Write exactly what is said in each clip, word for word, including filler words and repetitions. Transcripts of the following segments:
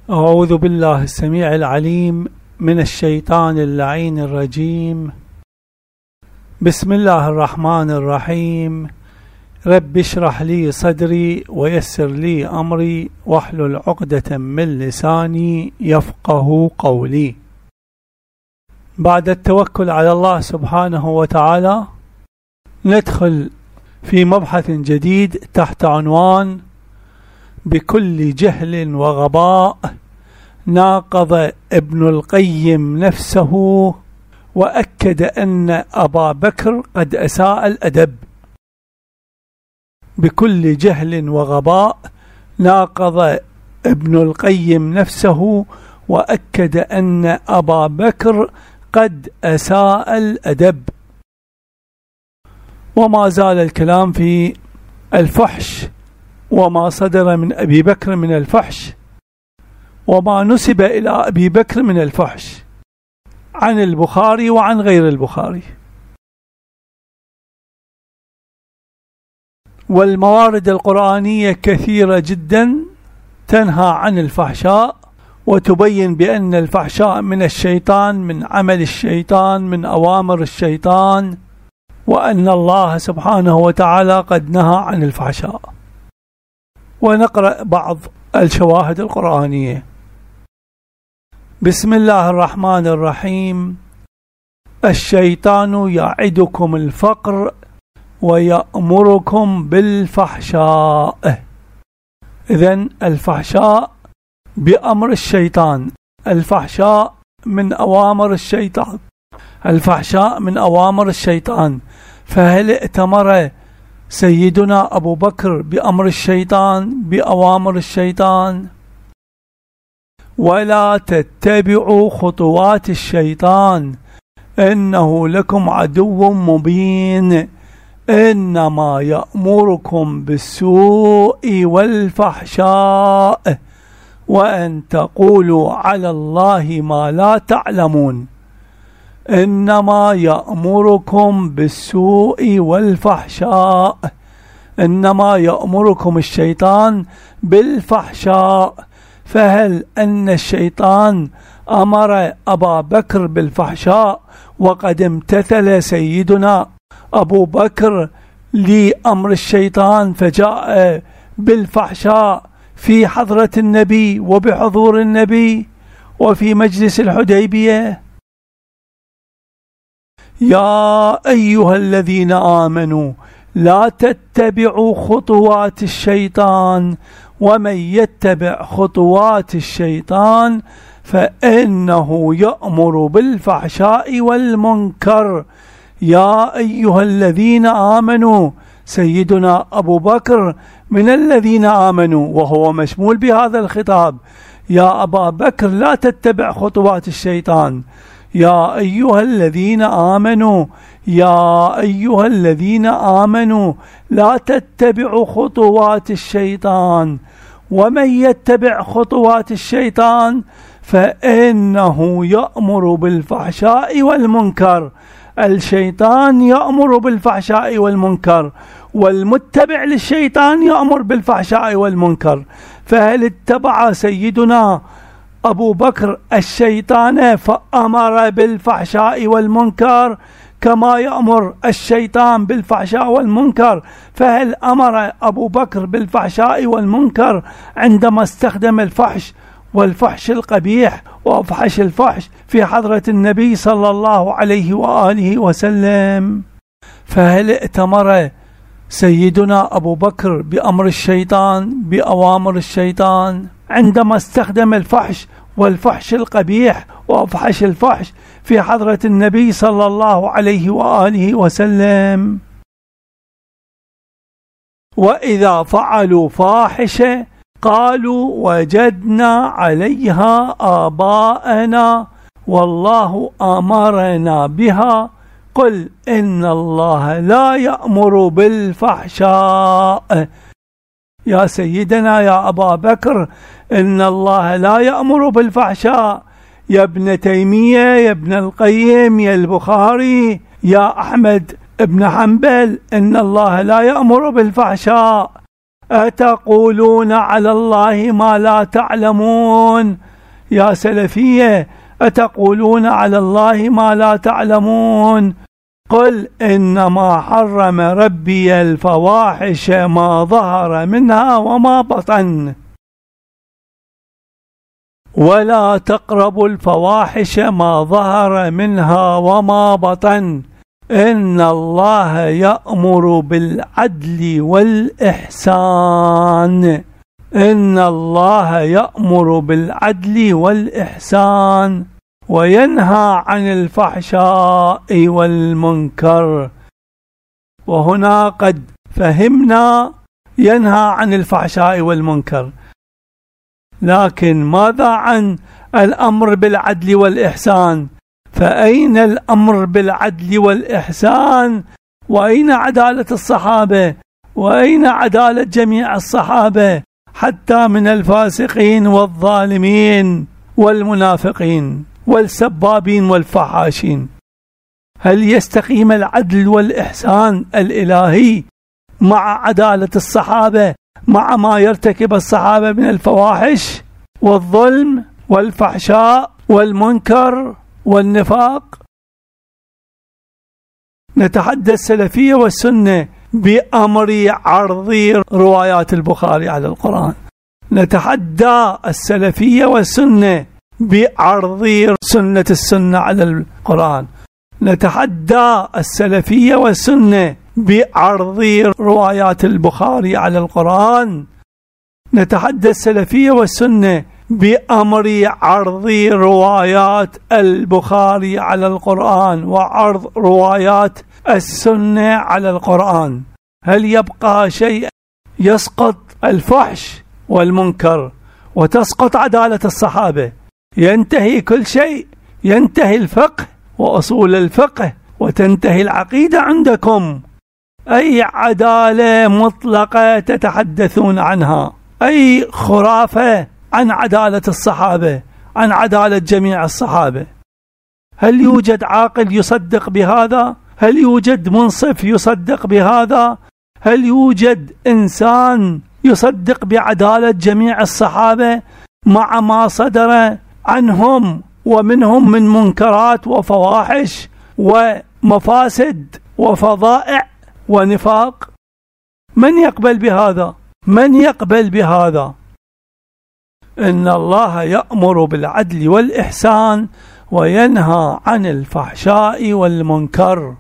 أعوذ بالله السميع العليم من الشيطان اللعين الرجيم. بسم الله الرحمن الرحيم. رب اشرح لي صدري ويسر لي أمري واحلل عقدة من لساني يفقه قولي. بعد التوكل على الله سبحانه وتعالى ندخل في مبحث جديد تحت عنوان بكل جهل وغباء ناقض ابن القيم نفسه وأكد أن أبا بكر قد أساء الأدب. بكل جهل وغباء ناقض ابن القيم نفسه وأكد أن أبا بكر قد أساء الأدب. وما زال الكلام في الفحش وما صدر من أبي بكر من الفحش وما نسب إلى أبي بكر من الفحش عن البخاري وعن غير البخاري. والموارد القرآنية كثيرة جدا تنهى عن الفحشاء وتبين بأن الفحشاء من الشيطان، من عمل الشيطان، من أوامر الشيطان، وأن الله سبحانه وتعالى قد نهى عن الفحشاء. ونقرأ بعض الشواهد القرآنية. بسم الله الرحمن الرحيم. الشيطان يعدكم الفقر ويأمركم بالفحشاء. إذن الفحشاء بأمر الشيطان، الفحشاء من أوامر الشيطان، الفحشاء من أوامر الشيطان. فهل ائتمر سيدنا أبو بكر بأمر الشيطان، بأوامر الشيطان؟ ولا تتبعوا خطوات الشيطان إنه لكم عدو مبين إنما يأمركم بالسوء والفحشاء وأن تقولوا على الله ما لا تعلمون. إنما يأمركم بالسوء والفحشاء، إنما يأمركم الشيطان بالفحشاء. فهل أن الشيطان أمر أبا بكر بالفحشاء وقد امتثل سيدنا أبو بكر لأمر الشيطان فجاء بالفحشاء في حضرة النبي وبحضور النبي وفي مجلس الحديبية؟ يا أيها الذين آمنوا لا تتبعوا خطوات الشيطان ومن يتبع خطوات الشيطان فإنه يأمر بالفحشاء والمنكر. يا أيها الذين آمنوا، سيدنا أبو بكر من الذين آمنوا وهو مشمول بهذا الخطاب. يا أبا بكر لا تتبع خطوات الشيطان. يا أيها الذين آمنوا، يا أيها الذين آمنوا لا تتبعوا خطوات الشيطان ومن يتبع خطوات الشيطان فإنه يأمر بالفحشاء والمنكر. الشيطان يأمر بالفحشاء والمنكر والمتبع للشيطان يأمر بالفحشاء والمنكر. فهل اتبع سيدنا أبو بكر الشيطان فأمر بالفحشاء والمنكر كما يأمر الشيطان بالفحشاء والمنكر؟ فهل أمر أبو بكر بالفحشاء والمنكر عندما استخدم الفحش والفحش القبيح وأفحش الفحش في حضرة النبي صلى الله عليه وآله وسلم؟ فهل ائتمر سيدنا أبو بكر بأمر الشيطان، بأوامر الشيطان عندما استخدم الفحش والفحش القبيح وأفحش الفحش في حضرة النبي صلى الله عليه وآله وسلم؟ وإذا فعلوا فاحشة قالوا وجدنا عليها آباءنا والله أمرنا بها قل إن الله لا يأمر بالفحشاء. يا سيدنا يا أبا بكر، إن الله لا يأمر بالفحشاء. يا ابن تيمية، يا ابن القيم، يا البخاري، يا أحمد ابن حنبل، إن الله لا يأمر بالفحشاء. أتقولون على الله ما لا تعلمون. يا سلفية، أتقولون على الله ما لا تعلمون. قل إنما حرم ربي الفواحش ما ظهر منها وما بطن ولا تقربوا الفواحش ما ظهر منها وما بطن إن الله يأمر بالعدل والإحسان. إن الله يأمر بالعدل والإحسان وينهى عن الفحشاء والمنكر. وهنا قد فهمنا ينهى عن الفحشاء والمنكر، لكن ماذا عن الأمر بالعدل والإحسان؟ فأين الأمر بالعدل والإحسان؟ وأين عدالة الصحابة؟ وأين عدالة جميع الصحابة حتى من الفاسقين والظالمين والمنافقين والسبابين والفحاشين؟ هل يستقيم العدل والإحسان الإلهي مع عدالة الصحابة مع ما يرتكب الصحابة من الفواحش والظلم والفحشاء والمنكر والنفاق؟ نتحدى السلفية والسنة بأمر عرض روايات البخاري على القرآن. نتحدى السلفية والسنة بعرض سنة السنة على القرآن. نتحدى السلفية والسنة بعرض روايات البخاري على القرآن. نتحدى السلفية والسنة بأمر عرض روايات البخاري على القرآن وعرض روايات السنة على القرآن. هل يبقى شيء؟ يسقط الفحش والمنكر وتسقط عدالة الصحابة، ينتهي كل شيء، ينتهي الفقه وأصول الفقه وتنتهي العقيدة عندكم. أي عدالة مطلقة تتحدثون عنها؟ أي خرافة عن عدالة الصحابة، عن عدالة جميع الصحابة؟ هل يوجد عاقل يصدق بهذا؟ هل يوجد منصف يصدق بهذا؟ هل يوجد إنسان يصدق بعدالة جميع الصحابة مع ما صدر عنهم ومنهم من منكرات وفواحش ومفاسد وفضائع ونفاق؟ من يقبل بهذا؟ من يقبل بهذا؟ إن الله يأمر بالعدل والإحسان وينهى عن الفحشاء والمنكر.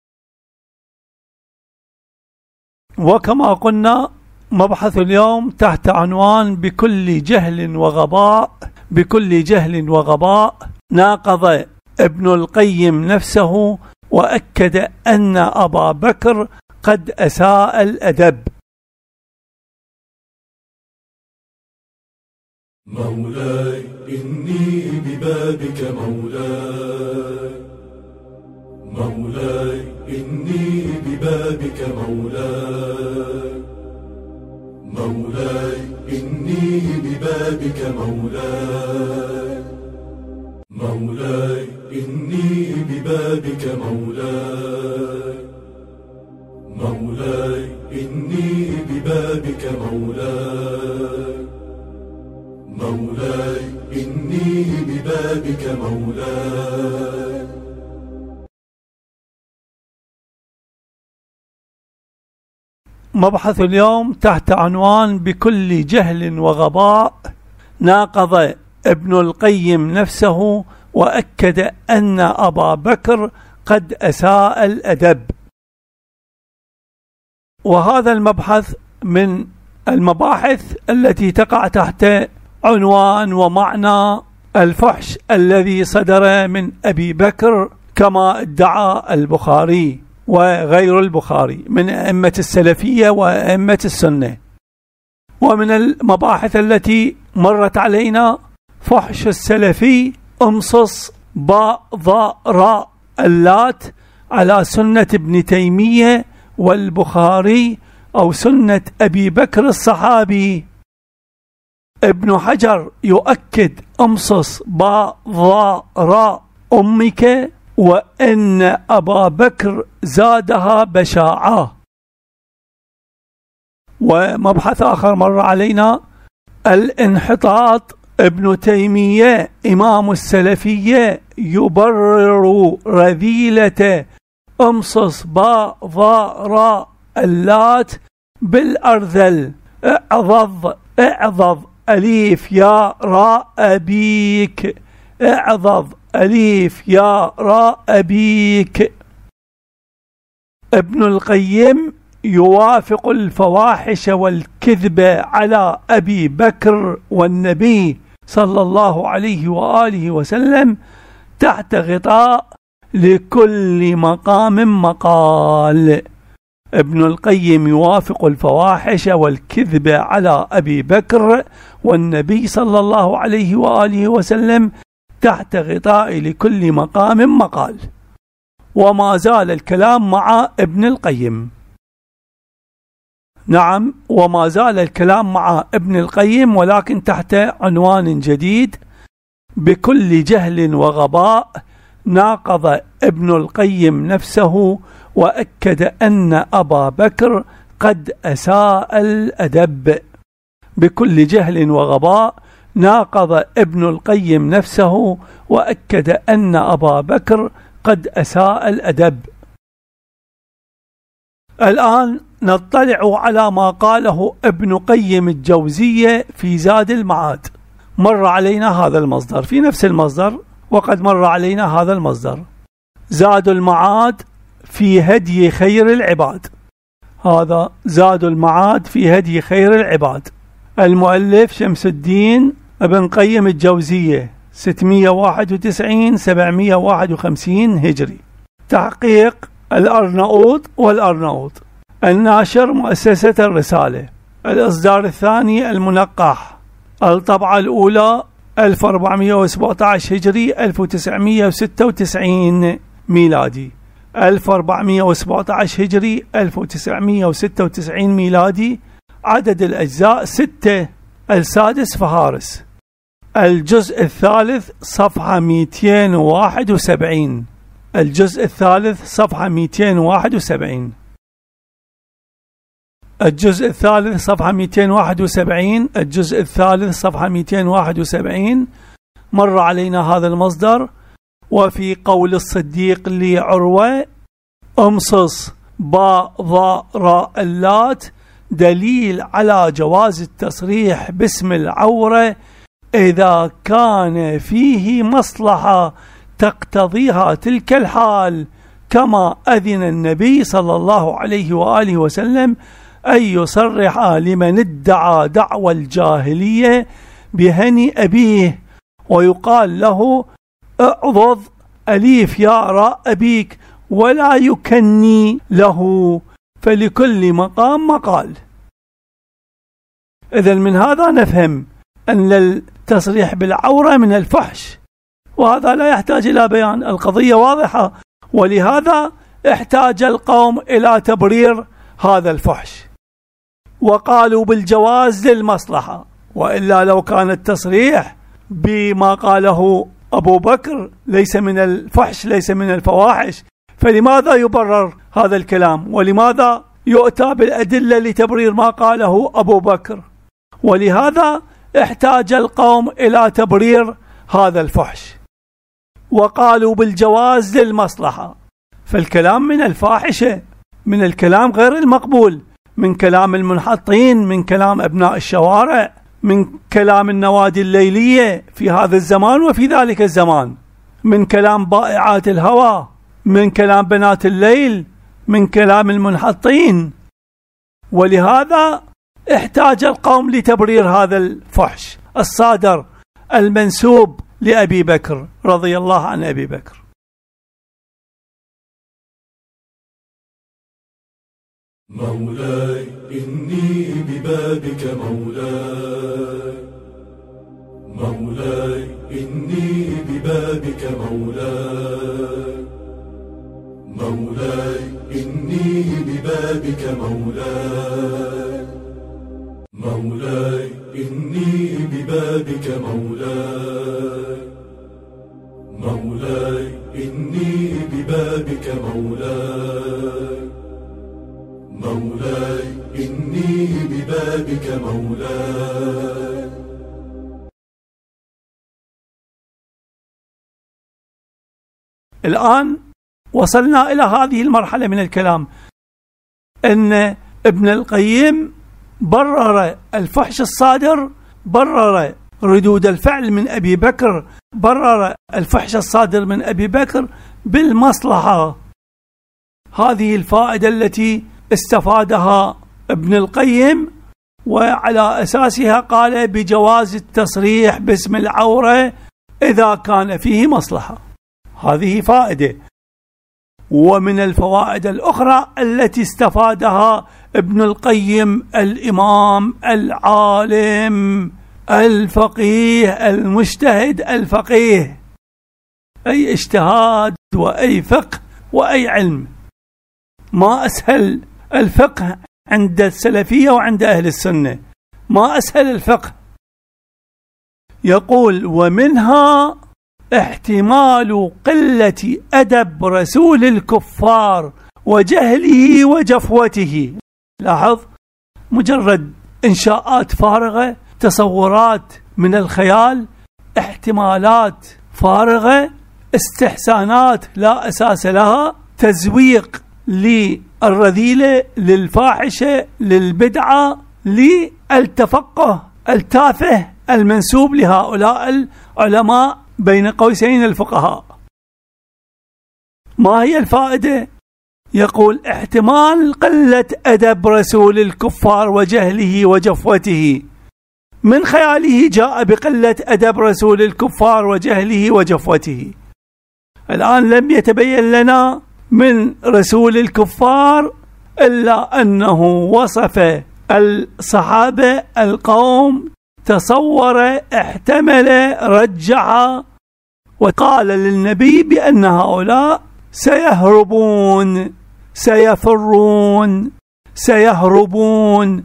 وكما قلنا مبحث اليوم تحت عنوان بكل جهل وغباء. بكل جهل وغباء ناقض ابن القيم نفسه وأكد أن أبا بكر قد أساء الأدب. مولاي إني ببابك مولاي، مولاي إني ببابك مولاي، مولاي إني ببابك مولاي، مولاي إني ببابك مولاي، مولاي إني ببابك مولاي، مولاي إني ببابك مولاي. مبحث اليوم تحت عنوان بكل جهل وغباء ناقض ابن القيم نفسه وأكد أن أبا بكر قد أساء الأدب. وهذا المبحث من المباحث التي تقع تحت عنوان ومعنى الفحش الذي صدر من أبي بكر كما ادعى البخاري وغير البخاري من أئمة السلفية وأئمة السنة. ومن المباحث التي مرت علينا فحش السلفي امصص باء ضاء راء اللات على سنة ابن تيمية والبخاري أو سنة أبي بكر الصحابي. ابن حجر يؤكد امصص باء ضاء راء أمك وإن أبا بكر زادها بشاعة. ومبحث آخر مر علينا الانحطاط. ابن تيمية إمام السلفية يبرر رذيلة امصص با ضا راء اللات بالأرذل اعضض اعضض أليف يا راء أبيك اعضض أليف يا راء أبيك. ابن القيم يوافق الفواحش والكذب على أبي بكر والنبي صلى الله عليه وآله وسلم تحت غطاء لكل مقام مقال. ابن القيم يوافق الفواحش والكذب على أبي بكر والنبي صلى الله عليه وآله وسلم تحت غطاء لكل مقام مقال. وما زال الكلام مع ابن القيم. نعم، وما زال الكلام مع ابن القيم، ولكن تحت عنوان جديد: بكل جهل وغباء ناقض ابن القيم نفسه وأكد أن أبا بكر قد أساء الأدب. بكل جهل وغباء ناقض ابن القيم نفسه وأكد أن أبا بكر قد أساء الأدب. الآن نطلع على ما قاله ابن قيم الجوزية في زاد المعاد. مر علينا هذا المصدر في نفس المصدر، وقد مر علينا هذا المصدر: زاد المعاد في هدي خير العباد. هذا زاد المعاد في هدي خير العباد. المؤلف شمس الدين ابن قيم الجوزية، ستمائة وواحد وتسعين سبعمائة وواحد وخمسين هجري. تحقيق الأرناؤوط والأرناؤوط. الناشر مؤسسة الرسالة. الإصدار الثاني المنقح. الطبعة الأولى ألف وأربعمائة وسبعة عشر هجري ألف وتسعمائة وستة وتسعين ميلادي. ألف وأربعمائة وسبعة عشر هجري ألف وتسعمائة وستة وتسعين ميلادي. عدد الأجزاء ستة. السادس فهارس. الجزء الثالث صفحة مئتين وواحد وسبعين. الجزء الثالث صفحة مئتين وواحد وسبعين. الجزء الثالث صفحة مئتين وواحد وسبعين. الجزء الثالث صفحة مئتين وواحد وسبعين. مر علينا هذا المصدر. وفي قول الصديق لعروة: امصص با ضاء راء اللات، دليل على جواز التصريح باسم العورة إذا كان فيه مصلحة تقتضيها تلك الحال، كما أذن النبي صلى الله عليه وآله وسلم أن يصرح لمن ادعى دعوى الجاهلية بهني أبيه، ويقال له: اعضض أليف يا راء أبيك، ولا يكني له، فلكل مقام مقال. إذن من هذا نفهم أن التصريح بالعورة من الفحش، وهذا لا يحتاج إلى بيان، القضية واضحة. ولهذا احتاج القوم إلى تبرير هذا الفحش، وقالوا بالجواز للمصلحة. وإلا لو كان التصريح بما قاله أبو بكر ليس من الفحش، ليس من الفواحش، فلماذا يبرر هذا الكلام؟ ولماذا يؤتى بالأدلة لتبرير ما قاله أبو بكر؟ ولهذا احتاج القوم إلى تبرير هذا الفحش، وقالوا بالجواز للمصلحة. فالكلام من الفاحشة، من الكلام غير المقبول، من كلام المنحطين، من كلام أبناء الشوارع، من كلام النوادي الليلية في هذا الزمان وفي ذلك الزمان، من كلام بائعات الهوى، من كلام بنات الليل، من كلام المنحطين. ولهذا احتاج القوم لتبرير هذا الفحش الصادر المنسوب لأبي بكر رضي الله عن أبي بكر. مولاي إني ببابك مولاي، مولاي إني ببابك مولاي، مولاي إني ببابك مولاي، مولاي إني ببابك مولاي، مولاي إني ببابك مولاي، مولاي إني ببابك مولاي. الآن وصلنا إلى هذه المرحلة من الكلام، أن ابن القيم برر الفحش الصادر، برر ردود الفعل من أبي بكر، برر الفحش الصادر من أبي بكر بالمصلحة. هذه الفائدة التي استفادها ابن القيم، وعلى أساسها قال بجواز التصريح باسم العورة إذا كان فيه مصلحة. هذه فائدة. ومن الفوائد الأخرى التي استفادها ابن القيم الإمام العالم الفقيه المجتهد الفقيه، أي اجتهاد وأي فقه وأي علم. ما أسهل الفقه عند السلفية وعند أهل السنة، ما أسهل الفقه. يقول ومنها احتمال قلة أدب رسول الكفار وجهله وجفوته. لاحظ، مجرد إنشاءات فارغة، تصورات من الخيال، احتمالات فارغة، استحسانات لا أساس لها، تزويق للرذيلة، للفاحشة، للبدعة، للتفقه التافه المنسوب لهؤلاء العلماء بين قوسين الفقهاء. ما هي الفائدة؟ يقول احتمال قلة أدب رسول الكفار وجهله وجفوته. من خياله جاء بقلة أدب رسول الكفار وجهله وجفوته. الآن لم يتبين لنا من رسول الكفار إلا أنه وصف الصحابة القوم، تصور، احتمل، رجع، وقال للنبي بأن هؤلاء سيهربون، سيفرون، سيهربون،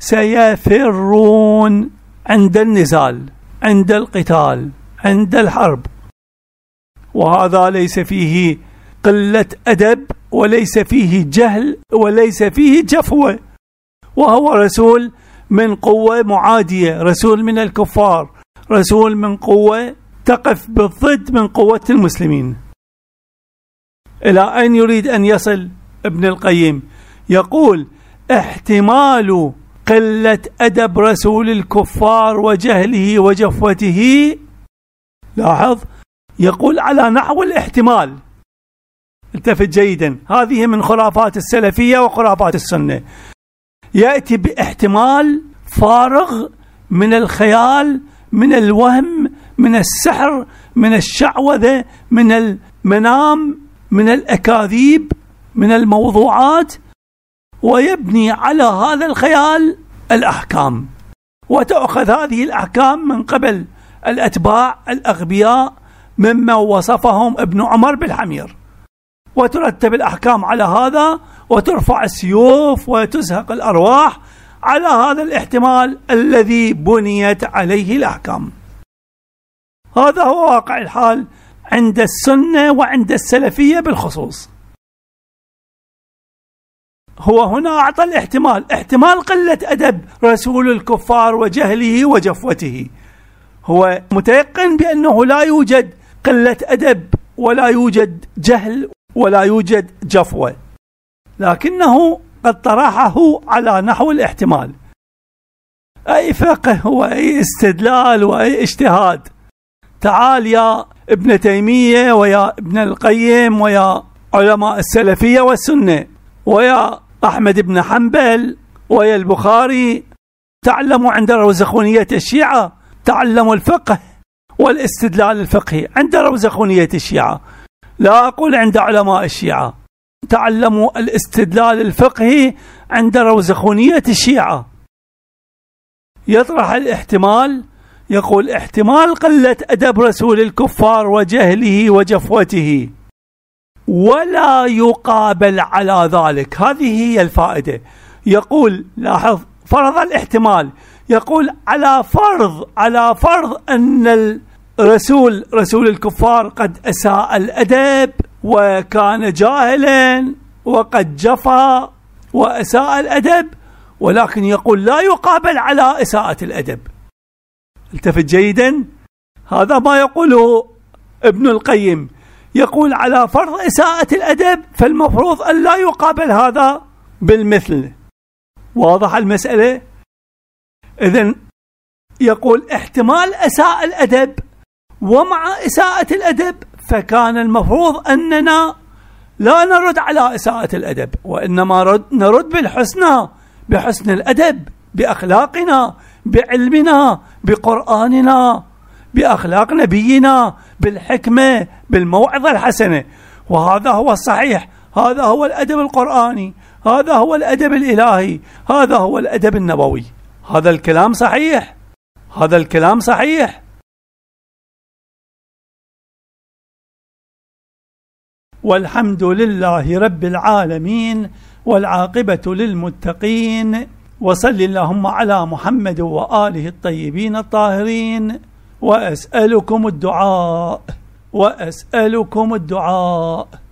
سيفرون عند النزال، عند القتال، عند الحرب. وهذا ليس فيه قلة أدب، وليس فيه جهل، وليس فيه جفوة، وهو رسول من قوة معادية، رسول من الكفار، رسول من قوة تقف بالضد من قوة المسلمين. إلى أين يريد أن يصل ابن القيم؟ يقول احتمال قلة أدب رسول الكفار وجهله وجفوته. لاحظ، يقول على نحو الاحتمال. التفت جيدا، هذه من خرافات السلفية وخرافات السنة. يأتي باحتمال فارغ من الخيال، من الوهم، من السحر، من الشعوذة، من المنام، من الأكاذيب، من الموضوعات، ويبني على هذا الخيال الأحكام، وتأخذ هذه الأحكام من قبل الأتباع الأغبياء مما وصفهم ابن عمر بالحمير، وترتب الأحكام على هذا، وترفع السيوف وتزهق الأرواح على هذا الاحتمال الذي بنيت عليه الأحكام. هذا هو واقع الحال عند السنة وعند السلفية بالخصوص. هو هنا أعطى الاحتمال، احتمال قلة أدب رسول الكفار وجهله وجفوته. هو متيقن بأنه لا يوجد قلة أدب، ولا يوجد جهل، ولا يوجد جفوة، لكنه قد طرحه على نحو الاحتمال. أي فقه وأي استدلال وأي اجتهاد. تعال يا ابن تيمية ويا ابن القيم ويا علماء السلفية والسنة ويا أحمد بن حنبل ويا البخاري، تعلموا عند روزخونية الشيعة، تعلموا الفقه والاستدلال الفقهي عند روزخونية الشيعة، لا أقول عند علماء الشيعة. تعلموا الاستدلال الفقهي عند روزخونية الشيعة. يطرح الاحتمال، يقول احتمال قلة أدب رسول الكفار وجهله وجفوته، ولا يقابل على ذلك. هذه هي الفائدة. يقول لاحظ، فرض الاحتمال، يقول على فرض على فرض أن الرسول رسول الكفار قد أساء الأدب وكان جاهلا وقد جفا وأساء الأدب، ولكن يقول لا يقابل على إساءة الأدب. التفت جيدا، هذا ما يقوله ابن القيم، يقول على فرض إساءة الأدب فالمفروض أن لا يقابل هذا بالمثل. واضح المسألة؟ إذن يقول احتمال إساءة الأدب، ومع إساءة الأدب فكان المفروض أننا لا نرد على إساءة الأدب، وإنما رد نرد بالحسنى، بحسن الأدب، بأخلاقنا، بعلمنا، بقرآننا، بأخلاق نبينا، بالحكمة، بالموعظة الحسنة. وهذا هو الصحيح، هذا هو الأدب القرآني، هذا هو الأدب الإلهي، هذا هو الأدب النبوي. هذا الكلام صحيح، هذا الكلام صحيح. والحمد لله رب العالمين، والعاقبة للمتقين، وصل اللهم على محمد وآله الطيبين الطاهرين. وأسألكم الدعاء، وأسألكم الدعاء.